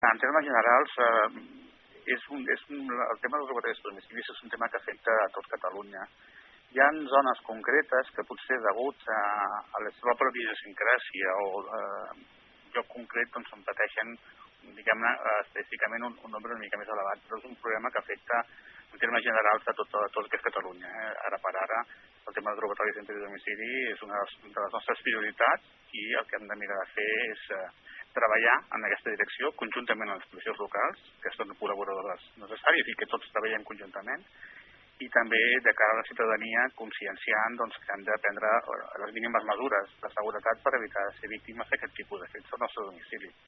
En termes generals, el tema dels robatoris domicilis és un tema que afecta a tot Catalunya. Hi ha zones concretes que potser degut a la seva pròpia idiosincràsia o lloc concret on pateixen, diguem-ne, estadísticament un nombre una mica més elevat, però és un problema que afecta en termes generals a tot el que és Catalunya. Ara per ara, el tema dels robatoris d'interior de domicili és una de les nostres prioritats i el que hem de mirar de fer és treballar en aquesta direcció conjuntament amb les policies locals, que són col·laboradores necessàries i que tots treballem conjuntament, i també de cara a la ciutadania conscienciant que han de prendre les mínimes mesures de seguretat per evitar ser víctimes d'aquest tipus de fets al nostre domicili.